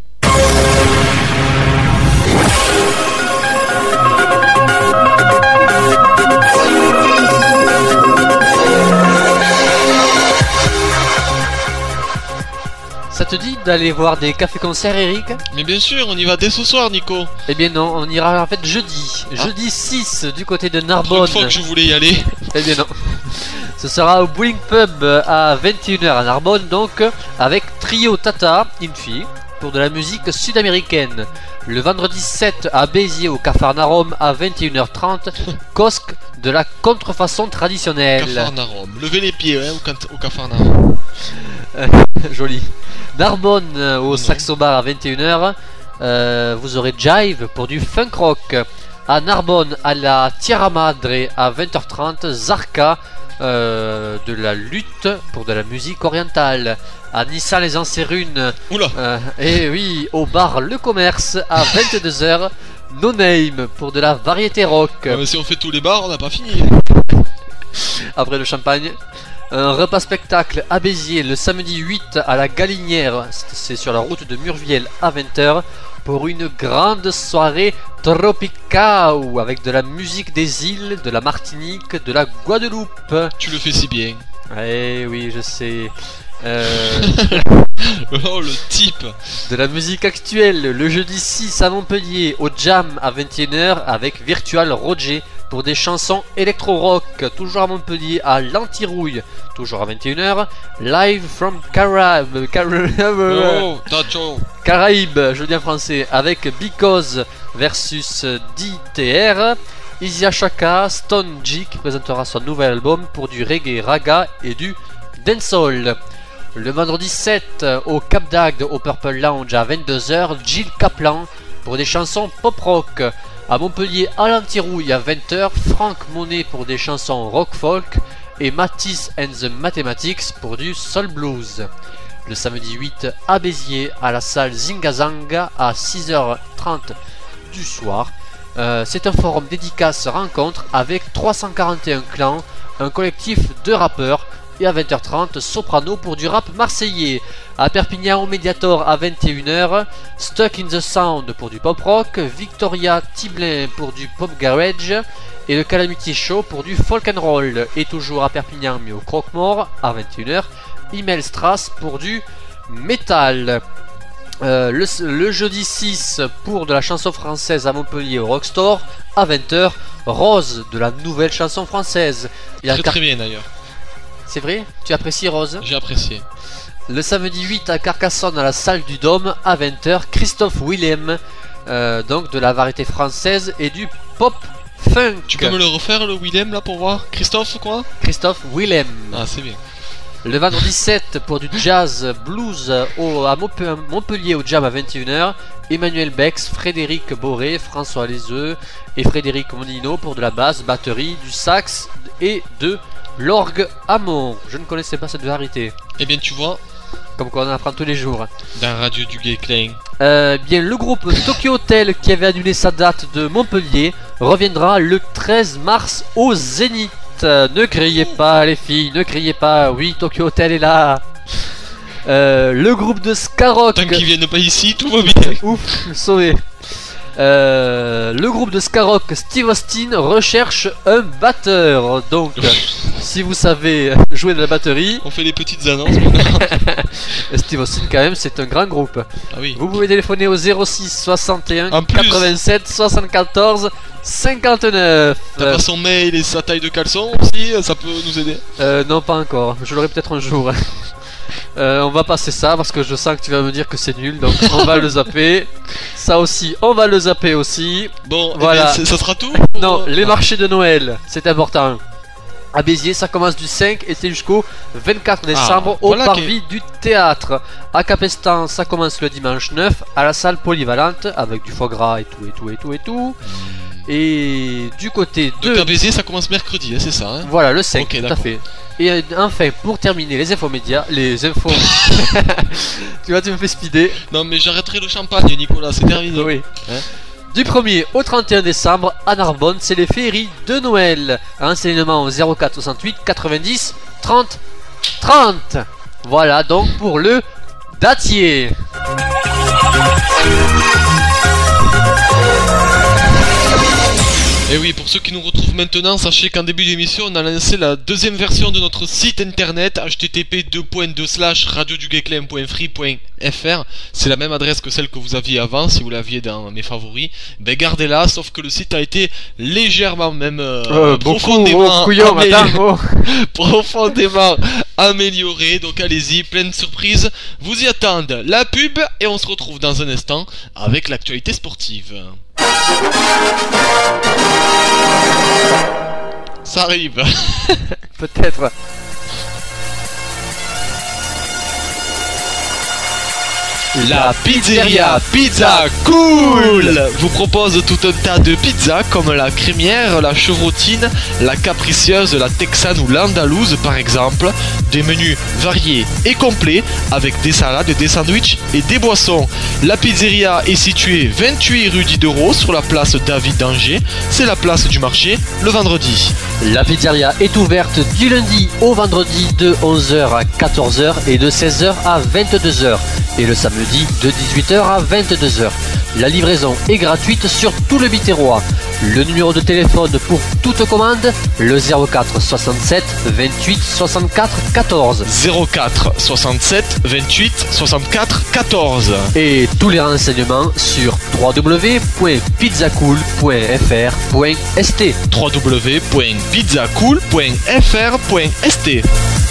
Ça te dit d'aller voir des cafés-concerts, Eric? Mais bien sûr, on y va dès ce soir, Nico. Eh bien non, on ira en fait jeudi. Ah. Jeudi six du côté de Pour Narbonne. une fois que je voulais y aller. Eh bien non. Ce sera au Bowling Pub à vingt et une heures à Narbonne, donc avec Trio Tata, une fille, pour de la musique sud-américaine. Le vendredi sept à Béziers au Capharnaüm à vingt et une heures trente, Cosque de la contrefaçon traditionnelle. Capharnaüm. Levez les pieds hein, au, can- au Capharnaüm. Joli. Narbonne euh, au Non. Saxo Bar à vingt et une heures. Euh, vous aurez Jive pour du funk rock. À Narbonne, à la Tierra Madre à vingt heures trente. Zarka, euh, de la lutte pour de la musique orientale. À Nissa les Ansérunes, Oula. euh, et oui, au bar Le Commerce à vingt-deux heures. No Name pour de la variété rock. Ah, mais si on fait tous les bars, on n'a pas fini. Après le champagne. Un repas spectacle à Béziers le samedi huit à la Galinière, c'est sur la route de Murviel à vingt heures, pour une grande soirée tropicale avec de la musique des îles, de la Martinique, de la Guadeloupe. Tu le fais si bien. Eh oui, je sais. Euh, Oh, le type. de la musique actuelle, le jeudi six à Montpellier, au Jam à vingt et une heures avec Virtual Roger pour des chansons électro-rock, toujours à Montpellier, à l'Antirouille, toujours à vingt et une heures, Live from Cara... Cara- Oh, Dacho. Caraïbes, je le dis en français, avec Because versus D T R, Isia Shaka, Stone G qui présentera son nouvel album pour du reggae raga et du dancehall. Le vendredi sept au Cap d'Agde au Purple Lounge à vingt-deux heures, Jill Kaplan pour des chansons pop-rock. À Montpellier à l'Antirouille à vingt heures, Franck Monet pour des chansons rock-folk et Matisse and the Mathematics pour du soul blues. Le samedi huit à Béziers à la salle Zingazanga à six heures trente du soir. Euh, c'est un forum dédicace rencontre avec trois cent quarante et un clans, un collectif de rappeurs. Et à vingt heures trente, Soprano pour du rap marseillais. À Perpignan au Mediator à vingt et une heures, Stuck in the Sound pour du pop rock, Victoria Tiblin pour du pop garage et le Calamity Show pour du folk and roll. Et toujours à Perpignan mais au Croque-Mort à vingt et une heures, Email Strass pour du métal. Euh, le, le jeudi six pour de la chanson française à Montpellier au Rockstore à vingt heures, Rose de la nouvelle chanson française. Il y a Très Car- très bien d'ailleurs. C'est vrai? Tu apprécies Rose? J'ai apprécié. Le samedi huit à Carcassonne à la salle du Dôme à vingt heures, Christophe Willem, euh, donc de la variété française et du pop funk. Tu peux me le refaire le Willem là pour voir? Christophe quoi? Christophe Willem. Ah c'est bien. Le vendredi sept pour du jazz blues au, à Montpe- Montpellier au Jam à vingt et une heures, Emmanuel Bex, Frédéric Boré, François Leseux et Frédéric Monino pour de la basse, batterie, du sax et de l'orgue Hamon. Je ne connaissais pas cette variété. Eh bien tu vois, Comme quoi on en apprend tous les jours. dans Radio du Gay Klein. Euh, bien, le groupe Tokyo Hotel qui avait annulé sa date de Montpellier reviendra le treize mars au Zénith. Euh, ne criez pas les filles, ne criez pas. Oui, Tokyo Hotel est là. Euh, le groupe de Skarock. Tant qu'ils viennent pas ici, tout va bien. Ouf, sauvé. Euh, le groupe de Skarock, Steve Austin, recherche un batteur. Donc, si vous savez jouer de la batterie, On fait les petites annonces maintenant. Steve Austin, quand même, c'est un grand groupe. Ah oui. Vous pouvez téléphoner au zéro six soixante et un En plus. quatre-vingt-sept soixante-quatorze cinquante-neuf. T'as Euh, pas son mail et sa taille de caleçon aussi, ça peut nous aider. euh, non, pas encore. Je l'aurai peut-être un jour. Euh, on va passer ça parce que je sens que tu vas me dire que c'est nul, donc on va le zapper. Ça aussi, on va le zapper aussi. Bon, eh Voilà. bien, c'est- ça sera tout pour, Non, euh, les ah. marchés de Noël, c'est important. À Béziers, ça commence du cinq et c'est jusqu'au vingt-quatre décembre Ah, au voilà Parvis du Théâtre. À Capestan, ça commence le dimanche neuf à la salle polyvalente avec du foie gras et tout et tout et tout et tout. Et du côté de... Donc à Béziers, ça commence mercredi, hein, c'est ça hein. Voilà, le cinq, Ok, tout à d'accord. fait. Et euh, enfin, pour terminer, les infos médias, les infos... tu vois, tu me fais speeder. Non mais j'arrêterai le champagne, Nicolas, c'est terminé. Oui. Du premier au trente et un décembre, à Narbonne, c'est les féeries de Noël. Renseignement au zéro quatre soixante-huit quatre-vingt-dix trente trente. Voilà donc pour le datier. Et oui, pour ceux qui nous retrouvent maintenant, sachez qu'en début d'émission, on a lancé la deuxième version de notre site internet h t t p deux point deux slash radio du guesclin point free point f r. C'est la même adresse que celle que vous aviez avant, si vous l'aviez dans mes favoris. Ben gardez-la, sauf que le site a été légèrement, même euh, Euh, beaucoup, profondément, oh, couillon, amé- attends, oh. profondément amélioré. Donc allez-y, plein de surprises vous y attendent. La pub, et on se retrouve dans un instant avec l'actualité sportive. Ça arrive. Peut-être. La pizzeria Pizza Cool vous propose tout un tas de pizzas comme la crémière, la chevrotine, la capricieuse, la texane ou l'andalouse par exemple. Des menus variés et complets avec des salades, des sandwichs et des boissons. La pizzeria est située vingt-huit rue Diderot sur la place David d'Angers. C'est la place du marché le vendredi. La pizzeria est ouverte du lundi au vendredi de onze heures à quatorze heures et de seize heures à vingt-deux heures. Et le samedi de dix-huit heures à vingt-deux heures. La livraison est gratuite sur tout le Biterrois. Le numéro de téléphone pour toute commande, le zéro quatre soixante-sept vingt-huit soixante-quatre quatorze. zéro quatre soixante-sept vingt-huit soixante-quatre quatorze. Et tous les renseignements sur w w w point pizzacool point f r point s t. w w w point pizzacool point f r point s t.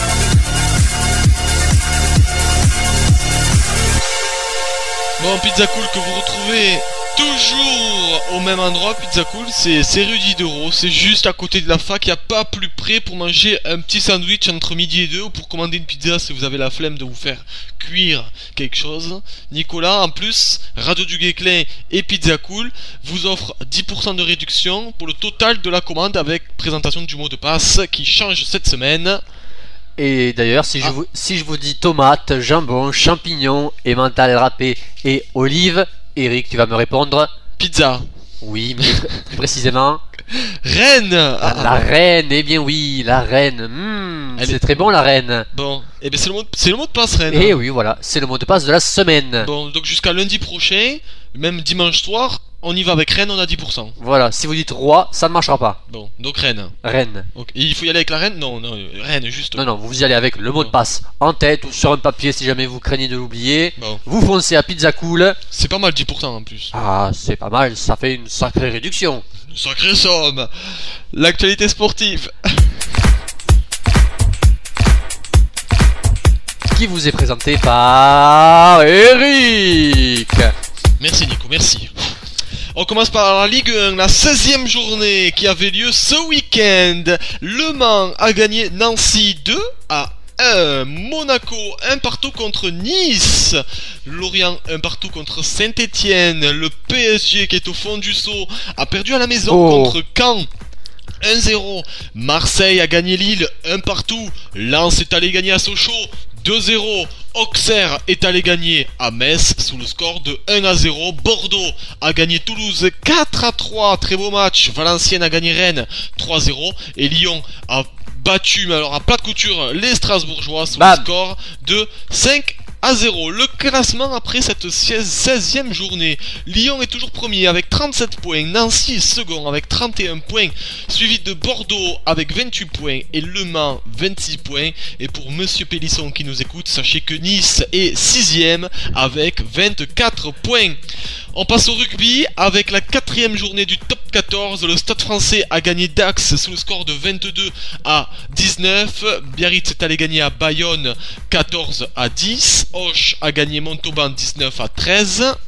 Bon, Pizza Cool que vous retrouvez toujours au même endroit. Pizza Cool, c'est c'est rue Diderot, c'est juste à côté de la fac, il n'y a pas plus près pour manger un petit sandwich entre midi et deux ou pour commander une pizza si vous avez la flemme de vous faire cuire quelque chose. Nicolas, en plus, Radio du Guesclin et Pizza Cool vous offrent dix pour cent de réduction pour le total de la commande avec présentation du mot de passe qui change cette semaine. Et d'ailleurs, si, Ah. je vous, si je vous dis tomate, jambon, champignons, emmental râpé et olive, Eric, tu vas me répondre Pizza. oui, mais plus précisément, Rennes. la, la reine. Eh bien oui, la reine. Hmm, Elle c'est est- très bon la reine. Bon, et ben c'est le mot, c'est le mot de passe Rennes. Et oui, voilà, c'est le mot de passe de la semaine. Bon, donc jusqu'à lundi prochain, même dimanche soir, on y va avec Rennes, on a dix pour cent. Voilà, si vous dites roi, ça ne marchera pas. Bon, donc Rennes. Reine. Ok. Et il faut y aller avec la Reine? Non, non, Rennes, juste. Non, non, vous y allez avec le mot de passe en tête ou sur un papier si jamais vous craignez de l'oublier. Bon, Vous foncez à Pizza Cool. c'est pas mal dix pour cent en plus. Ah, c'est pas mal, ça fait une sacrée réduction. Une sacrée somme. L'actualité sportive. Qui vous est présenté par Eric. Merci Nico, merci. On commence par la Ligue un, la seizième journée qui avait lieu ce week-end. Le Mans a gagné Nancy deux à un. Monaco un partout contre Nice. Lorient un partout contre Saint-Etienne. Le P S G qui est au fond du seau a perdu à la maison Oh. contre Caen. un zéro. Marseille a gagné Lille un partout. Lens est allé gagner à Sochaux deux zéro. Auxerre est allé gagner à Metz sous le score de un à zéro. Bordeaux a gagné Toulouse quatre à trois. Très beau match. Valenciennes a gagné Rennes trois zéro. Et Lyon a battu, mais alors à plat de couture, les Strasbourgeois sous Bam. le score de cinq à zéro. Le classement après cette seizième journée. Lyon est toujours premier avec trente-sept points. Nancy est second avec trente et un points. Suivi de Bordeaux avec vingt-huit points. Et Le Mans vingt-six points. Et pour Monsieur Pélisson qui nous écoute, sachez que Nice est sixième avec vingt-quatre points. On passe au rugby avec la quatrième journée du top quatorze. Le Stade Français a gagné Dax sous le score de vingt-deux à dix-neuf. Biarritz est allé gagner à Bayonne quatorze à dix. Auch a gagné Montauban dix-neuf à treize.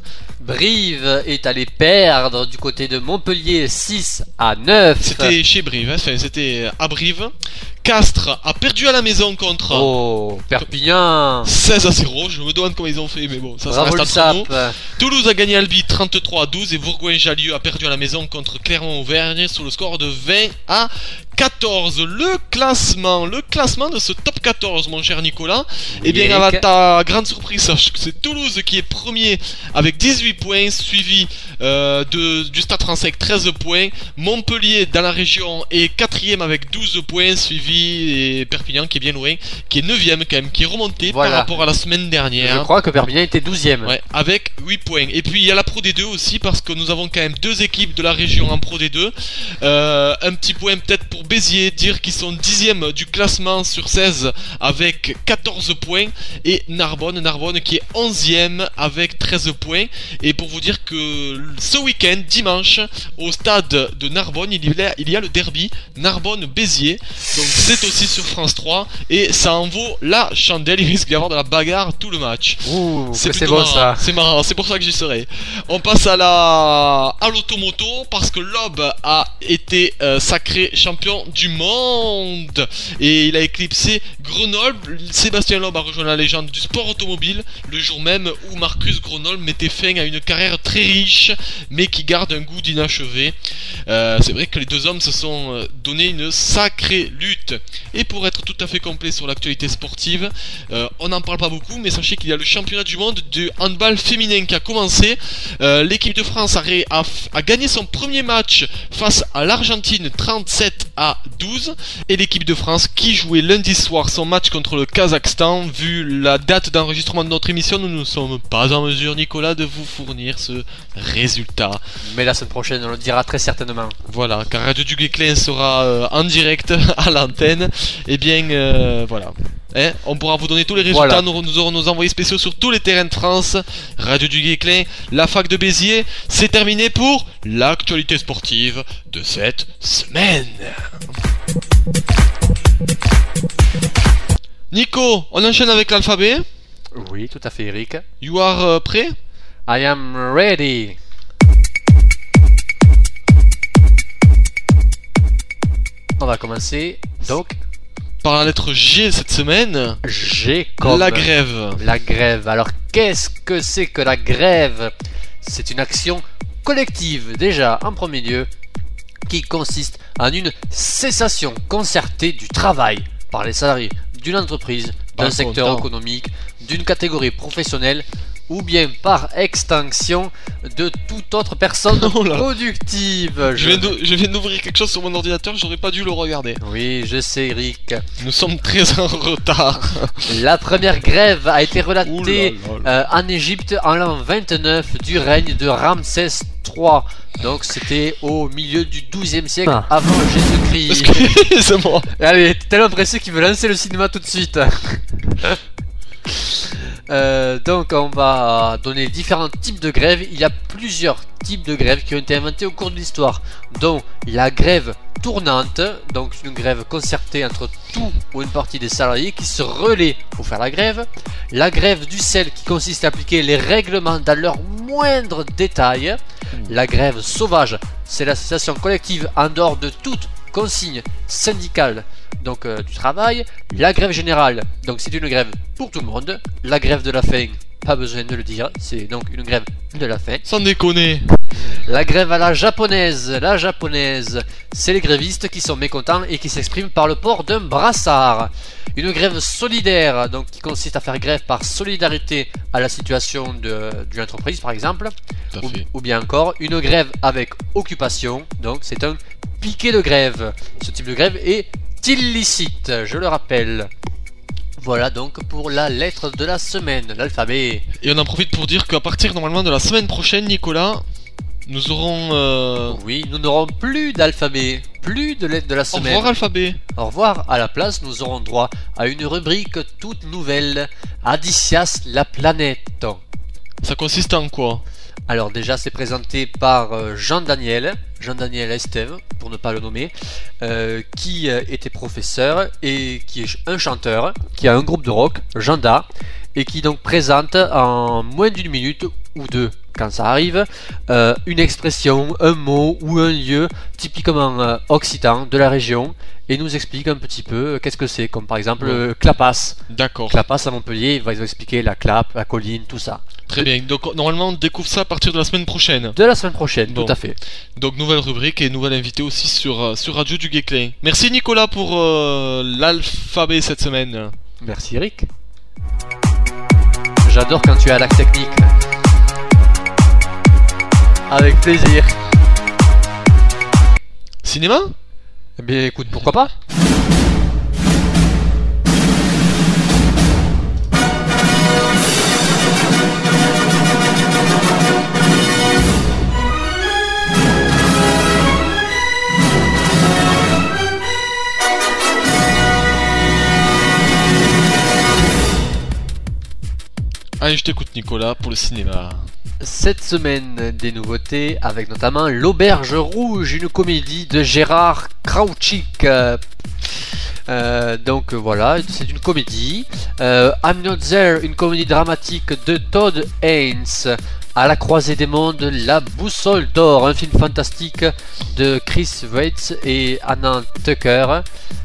Brive est allé perdre du côté de Montpellier six à neuf. C'était chez Brive, hein. Enfin, c'était à Brive. Castres a perdu à la maison contre Oh, Perpignan. seize à zéro. Je me demande comment ils ont fait, mais bon, ça, ça Bravo le reste entre nous. Sap. Toulouse a gagné Albi trente-trois à douze et Bourgoin-Jallieu a perdu à la maison contre Clermont-Auvergne sur le score de vingt à quatorze. Le classement, le classement de ce top quatorze, mon cher Nicolas. Et bien, à ta grande surprise, sache que c'est Toulouse qui est premier avec dix-huit points, suivi euh, de, du Stade Français avec treize points. Montpellier, dans la région, est quatrième avec douze points, suivi et Perpignan qui est bien loin, qui est neuvième quand même, qui est remonté Voilà. par rapport à la semaine dernière. Je crois que Perpignan était douzième. Ouais, avec huit points. Et puis il y a la Pro D deux aussi, parce que nous avons quand même deux équipes de la région en Pro D deux. Euh, un petit point peut-être pour Béziers, dire qu'ils sont dixième du classement sur seize avec quatorze points. Et Narbonne, Narbonne qui est onzième avec treize points. Et pour vous dire que ce week-end, dimanche, au stade de Narbonne, il y a, il y a le derby Narbonne-Béziers. Donc c'est aussi sur France trois. Et ça en vaut la chandelle. Il risque d'y avoir de la bagarre tout le match. Ouh, que c'est plutôt bon marrant. ça. C'est marrant, c'est pour ça que j'y serai. On passe à la à l'automoto parce que Loeb a été euh, sacré champion du monde et il a éclipsé Grenoble. Sébastien Loeb a rejoint la légende du sport automobile le jour même où Marcus Grenoble mettait fin à une carrière très riche mais qui garde un goût d'inachevé. Euh, c'est vrai que les deux hommes se sont euh, donné une sacrée lutte. Et pour être tout à fait complet sur l'actualité sportive, euh, on n'en parle pas beaucoup, mais sachez qu'il y a le championnat du monde de handball féminin qui a commencé. Euh, l'équipe de France a, ré, a, a gagné son premier match face à l'Argentine trente-sept à douze. Et l'équipe de France qui jouait lundi soir son match contre le Kazakhstan. Vu la date d'enregistrement de notre émission, nous ne sommes pas en mesure, Nicolas, de vous fournir ce résultat. Mais la semaine prochaine, on le dira très certainement. Voilà, car Radio du Guesclin sera euh, en direct à l'antenne. Et bien, euh, voilà. Hein, on pourra vous donner tous les résultats. Voilà. Nous, nous aurons nos envoyés spéciaux sur tous les terrains de France. Radio du Guesclin, la fac de Béziers. C'est terminé pour l'actualité sportive de cette semaine. Nico, on enchaîne avec l'alphabet. Oui, tout à fait, Eric. You are uh, prêt? I am ready. On va commencer donc par la lettre G cette semaine. G comme la grève. La grève. Alors qu'est-ce que c'est que la grève? C'est une action collective déjà en premier lieu qui consiste en une cessation concertée du travail par les salariés d'une entreprise, d'un Pas secteur content. économique, d'une catégorie professionnelle ou bien par extinction de toute autre personne Oh là. productive. Je viens de- je viens d'ouvrir quelque chose sur mon ordinateur, j'aurais pas dû le regarder. Oui, je sais, Eric. Nous sommes très en retard. La première grève a été Ouh relatée là là. euh, en Égypte en l'an vingt-neuf du règne de Ramsès trois. Donc c'était au milieu du douzième siècle Ah. avant Jésus-Christ. Excusez-moi. Allez, t'es tellement pressé qu'il veut lancer le cinéma tout de suite. Euh, donc on va donner différents types de grèves. Il y a plusieurs types de grèves qui ont été inventés au cours de l'histoire, dont la grève tournante, donc une grève concertée entre tout ou une partie des salariés qui se relaient pour faire la grève. La grève du sel qui consiste à appliquer les règlements dans leurs moindres détails. La grève sauvage, c'est l'association collective en dehors de toute consigne syndicale, donc euh, du travail. La grève générale, donc c'est une grève pour tout le monde. La grève de la faim, pas besoin de le dire, c'est donc une grève de la faim. Sans déconner. La grève à la japonaise, la japonaise, c'est les grévistes qui sont mécontents et qui s'expriment par le port d'un brassard. Une grève solidaire, donc qui consiste à faire grève par solidarité à la situation de, d'une entreprise par exemple, Tout à ou, fait. ou bien encore une grève avec occupation, donc c'est un piquet de grève. Ce type de grève est illicite, je le rappelle. Voilà donc pour la lettre de la semaine, l'alphabet. Et on en profite pour dire qu'à partir normalement de la semaine prochaine, Nicolas, nous aurons... Euh... Oui, nous n'aurons plus d'alphabet, plus de lettres de la Au semaine. revoir alphabet. Au revoir. À la place, nous aurons droit à une rubrique toute nouvelle, Adicias la planète. Ça consiste en quoi? Alors déjà, c'est présenté par euh, Jean-Daniel, Jean-Daniel Estève, pour ne pas le nommer, euh, qui euh, était professeur et qui est ch- un chanteur, qui a un groupe de rock, Janda, et qui donc présente en moins d'une minute ou deux, quand ça arrive, euh, une expression, un mot ou un lieu typiquement euh, occitan de la région et nous explique un petit peu euh, qu'est-ce que c'est, comme par exemple Bon. euh, Clapas. D'accord. Clapas à Montpellier, il va nous expliquer la clap, la colline, tout ça. Très bien. Donc normalement on découvre ça à partir de la semaine prochaine. De la semaine prochaine, Bon. tout à fait. Donc nouvelle rubrique et nouvelle invitée aussi sur, euh, sur Radio du Guesclin. Merci Nicolas pour euh, l'alphabet cette semaine. Merci Eric. J'adore quand tu as la technique. Avec plaisir. Cinéma ? Eh bien écoute, pourquoi pas? Allez, je t'écoute Nicolas pour le cinéma. Cette semaine, des nouveautés avec notamment L'Auberge Rouge, une comédie de Gérard Krawczyk. Euh, euh, donc voilà, c'est une comédie. Euh, I'm Not There, une comédie dramatique de Todd Haynes. À la croisée des mondes, La Boussole d'Or, un film fantastique de Chris Weitz et Anna Tucker.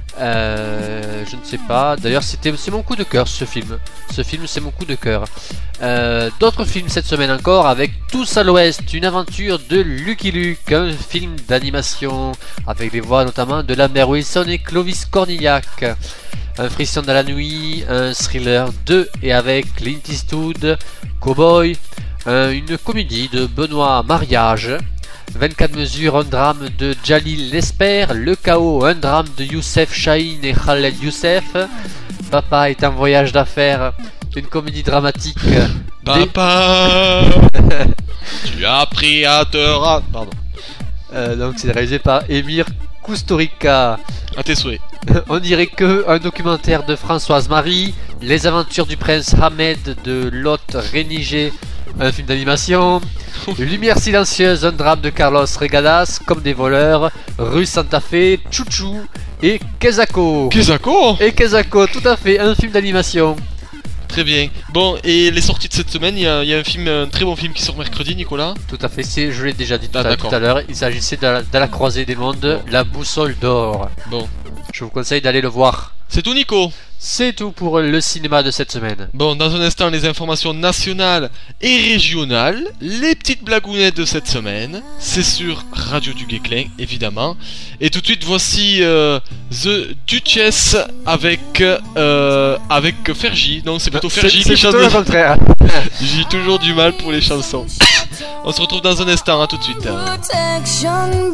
Euh, je ne sais pas. D'ailleurs, c'était c'est mon coup de cœur ce film. Ce film, c'est mon coup de cœur. Euh, D'autres films cette semaine encore avec Tous à l'Ouest, une aventure de Lucky Luke, un film d'animation avec les voix notamment de Lambert Wilson et Clovis Cornillac. Un frisson dans la nuit, un thriller de et avec Clint Eastwood, Cowboy, un, une comédie de Benoît Mariage. vingt-quatre mesures, un drame de Jalil Lesper, Le Chaos, un drame de Youssef Chahine et Khaled Youssef, Papa est un voyage d'affaires, une comédie dramatique. Papa, tu as appris à te ra... Pardon. Euh, donc c'est réalisé par Emir Kusturica. À tes souhaits. On dirait que un documentaire de Françoise Marie, Les aventures du prince Ahmed de Lot Rénigé, un film d'animation. Lumière silencieuse, un drame de Carlos Regadas, Comme des voleurs, Rue Santa Fe, Chouchou et Kezako. Kezako. Et Kezako, tout à fait, un film d'animation. Très bien. Bon, et les sorties de cette semaine, il y, a- il y a un film, un très bon film qui sort mercredi, Nicolas. Tout à fait, c'est, je l'ai déjà dit tout, Ah, à, d'accord. tout à l'heure, il s'agissait de la, de la croisée des mondes, Bon. La Boussole d'Or. Bon. Je vous conseille d'aller le voir. C'est tout, Nico. C'est tout pour le cinéma de cette semaine. Bon, dans un instant, les informations nationales et régionales, les petites blagounettes de cette semaine, c'est sur Radio du Guesclin, évidemment. Et tout de suite, voici euh, The Duchess avec euh, avec Fergie. Donc c'est plutôt Fergie qui chante. le contraire. J'ai toujours du mal pour les chansons. On se retrouve dans un instant, à tout de suite. Protection,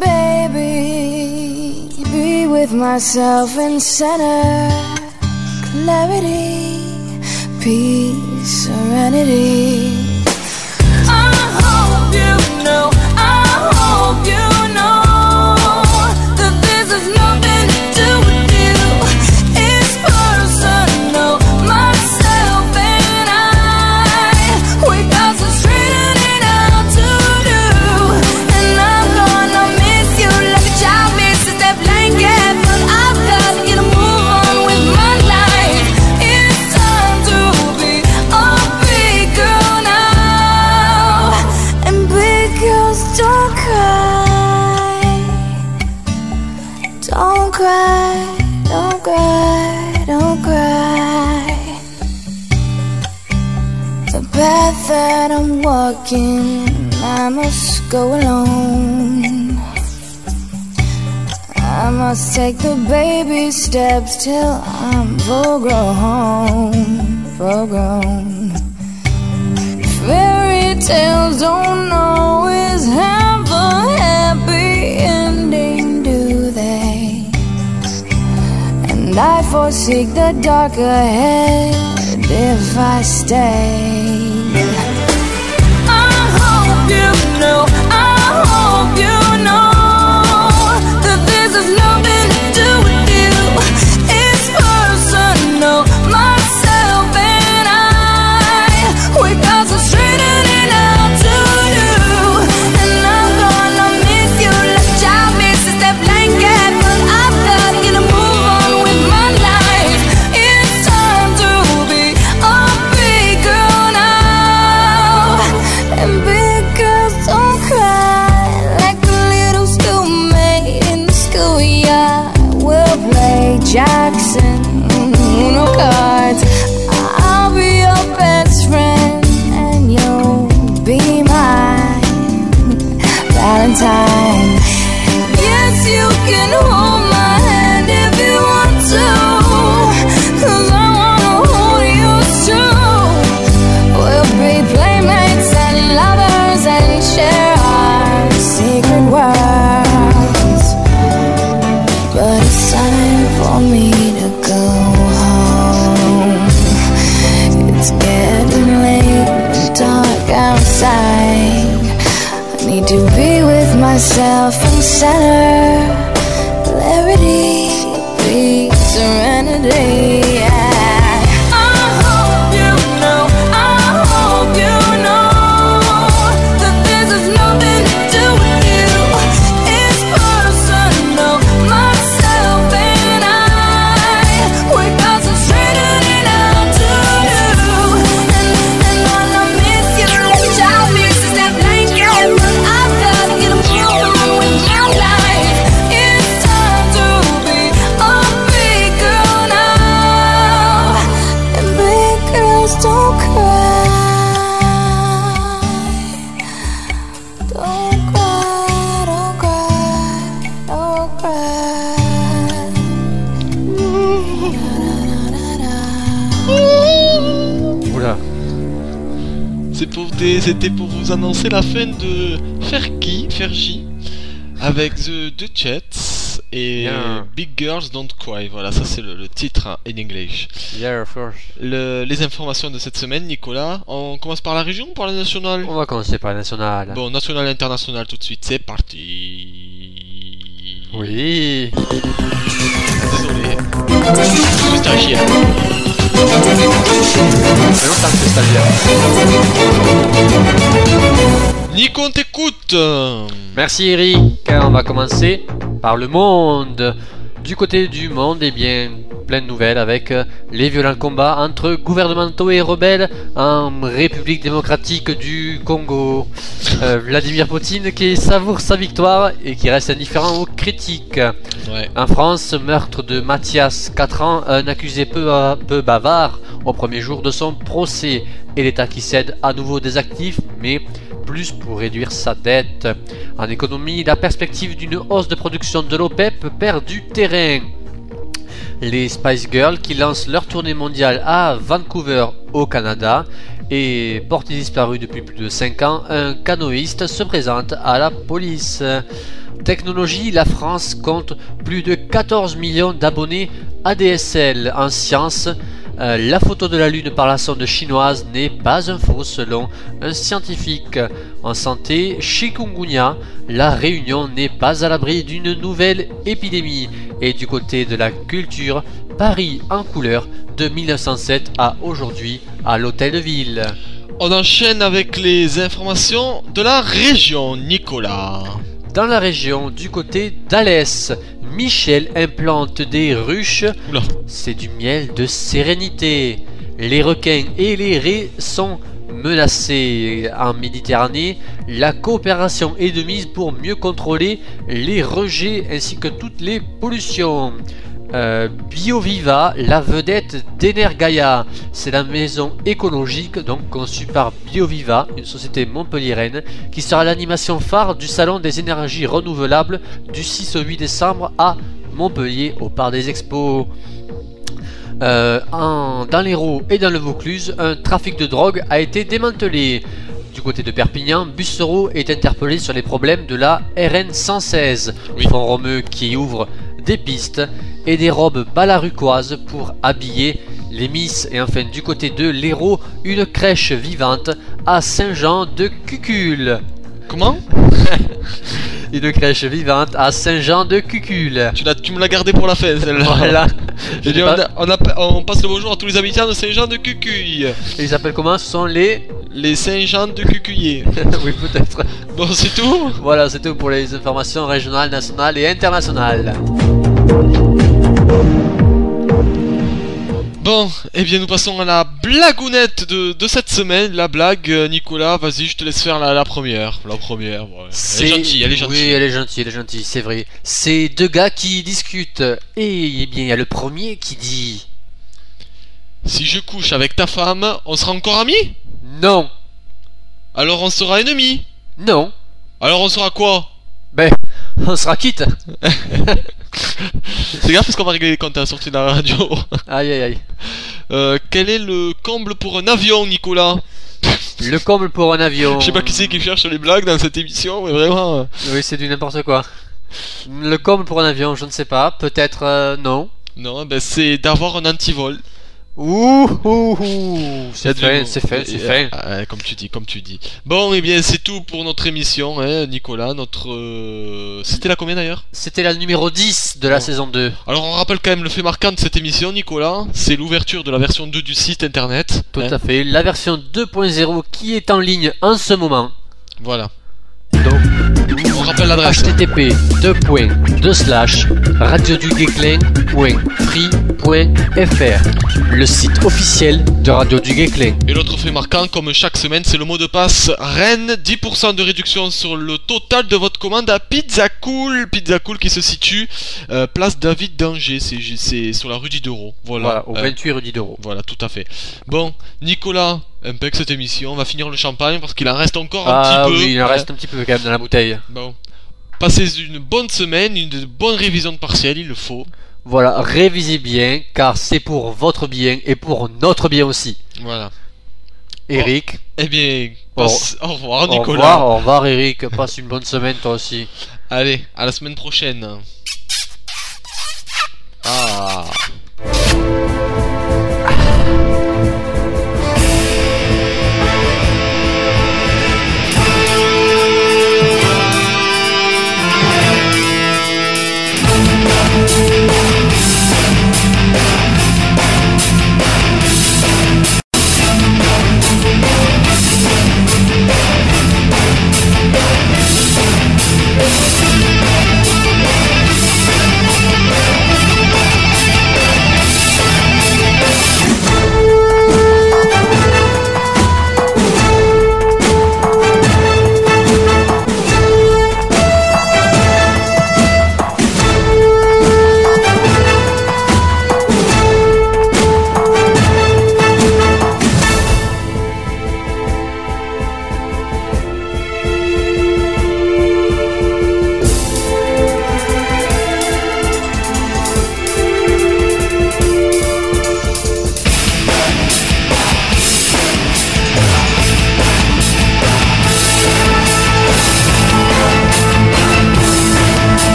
baby. Be with myself in center. Clarity, peace, serenity. I hope you know, I hope you know that this has nothing to do with you. It's personal, myself and I. We got some straightening out to do, and I'm gonna miss you like a child misses that blanket. But I've got to get a move on with my life. It's time to be a big girl now, and big girls don't cry, don't cry, don't cry, don't cry. The path that I'm walking, I must go alone. I must take the baby steps till I'm full grown, full grown. Fairy tales don't always have a happy ending, do they? And I forsake the dark ahead if I stay. I hope you know, I hope you know that this has nothing to do with you. It's personal, myself and I. We got some straightening out to do, and I'm gonna miss you like a child misses that blanket. But I've got to get a move on with my life. It's time to be a big girl time. Yes, you can hold my hand if you want to, 'cause I wanna hold yours too. We'll be playmates and lovers and share our secret worlds. But it's time for me to go home. It's getting late and dark outside. I need to be with myself and center clarity, peace, serenity. Yeah. I hope you know, I hope you know that this has nothing to do with you. It's personal, myself and I. We got some straightening out to do. And, and when I miss you, child misses that blanket. I've got to get along with my life. It's time to be a big girl now. And big girls don't cry. Don't cry, don't cry, don't cry. Oula. C'est pour des- C'était pour vous annoncer la fin de Fergie, Fergie, avec The Duchess et Yeah. Big Girls Don't Cry. Voilà, ça c'est le, le titre hein, in English. Yeah, of course. Le- les informations de cette semaine, Nicolas. On commence par la région ou par la nationale? On va commencer par la nationale. Bon, national et international tout de suite, c'est parti. Oui. Désolé. Je suis stagiaire. Ça fait longtemps que c'est stagiaire. Nico, on t'écoute. Merci Eric. On va commencer par le monde. Du côté du monde, eh bien, plein de nouvelles avec euh, les violents combats entre gouvernementaux et rebelles en République démocratique du Congo. Euh, Vladimir Poutine qui savoure sa victoire et qui reste indifférent aux critiques. Ouais. En France, meurtre de Mathias, quatre ans, un accusé peu, euh, peu bavard au premier jour de son procès, et l'État qui cède à nouveau des actifs, mais plus pour réduire sa dette. En économie, la perspective d'une hausse de production de l'OPEP perd du terrain. Les Spice Girls qui lancent leur tournée mondiale à Vancouver au Canada, et porté disparu depuis plus de cinq ans, un canoïste se présente à la police. Technologie, la France compte plus de quatorze millions d'abonnés A D S L. En sciences, euh, la photo de la Lune par la sonde chinoise n'est pas un faux selon un scientifique. En santé, chikungunya, la Réunion n'est pas à l'abri d'une nouvelle épidémie. Et du côté de la culture, Paris en couleur de mille neuf cent sept à aujourd'hui à l'Hôtel de Ville. On enchaîne avec les informations de la région, Nicolas. Dans la région, du côté d'Alès, Michel implante des ruches. Oula. C'est du miel de sérénité. Les requins et les raies sont menacés. En Méditerranée, la coopération est de mise pour mieux contrôler les rejets ainsi que toutes les pollutions. Euh, BioViva, la vedette d'Energaia, c'est la maison écologique donc conçue par BioViva, une société montpelliéraine, qui sera l'animation phare du salon des énergies renouvelables du six au huit décembre à Montpellier au Parc des Expos. Euh, en, dans l'Hérault et dans le Vaucluse, un trafic de drogue a été démantelé. Du côté de Perpignan, Bussereau est interpellé sur les problèmes de la R N cent seize, Oui. Font Romeu qui ouvre des pistes et des robes balarucoises pour habiller les Miss. Et enfin du côté de l'Hérault, une crèche vivante à Saint-Jean de Cucul. Comment? Une crèche vivante à Saint-Jean de Cucul. Tu, l'as- tu me l'as gardé pour la fin, celle-là. Voilà. Je dis, on, a- on, a- on passe le bonjour à tous les habitants de Saint-Jean de Cucuy. Ils s'appellent comment? Ce sont les... Les Saint-Jean de Cucuyer. oui, peut-être. Bon, c'est tout. Voilà, c'est tout pour les informations régionales, nationales et internationales. Bon, eh bien nous passons à la blagounette de, de cette semaine. La blague, euh, Nicolas, vas-y, je te laisse faire la, la première. La première, ouais. Elle est gentille, elle est gentille. Oui, elle est gentille, elle est gentille, c'est vrai. C'est deux gars qui discutent. Et eh bien, il y a le premier qui dit... Si je couche avec ta femme, on sera encore amis? Non, Alors on sera ennemis? non, Alors on sera quoi? Ben, on sera quitte. C'est grave parce qu'on va régler les comptes à la sortie de la radio. Aïe aïe aïe. Euh, quel est le comble pour un avion, Nicolas? Le comble pour un avion. Je sais pas qui c'est qui cherche les blagues dans cette émission, mais vraiment. euh, Oui, c'est du n'importe quoi. Le comble pour un avion, je ne sais pas. Peut-être euh, non. Non, ben c'est d'avoir un antivol. Ouh, ouh, ouh. C'est Il y a fait, du- c'est fait, c'est fait. Ah, comme tu dis, comme tu dis. Bon, et bien c'est tout pour notre émission, hein, Nicolas. Notre, euh, c'était la combien d'ailleurs? C'était la numéro dix de la Oh. saison deux. Alors on rappelle quand même le fait marquant de cette émission, Nicolas. C'est l'ouverture de la version deux du site internet. Tout hein. à fait. La version deux point zéro qui est en ligne en ce moment. Voilà. Donc, On rappelle l'adresse. h t t p deux deux slash radio du guesclin point free point f r, le site officiel de Radio du Guesclin. Et l'autre fait marquant, comme chaque semaine, c'est le mot de passe Rennes. dix pour cent de réduction sur le total de votre commande à Pizza Cool. Pizza Cool qui se situe euh, place David d'Angers. C'est, c'est sur la rue Diderot. Voilà. Voilà, au Euh, vingt-huit rue Diderot. Voilà, tout à fait. Bon, Nicolas, impec cette émission. On va finir le champagne parce qu'il en reste encore un Ah petit peu. oui, il en hein. reste un petit peu quand même dans la bouteille. Bon. Passez une bonne semaine, une bonne révision de partiel, il le faut. Voilà, révisez bien, car c'est pour votre bien et pour notre bien aussi. Voilà. Eric, Eh bien, passe- au revoir au Nicolas. revoir, au revoir Eric, passe une bonne semaine toi aussi. Allez, à la semaine prochaine. Ah.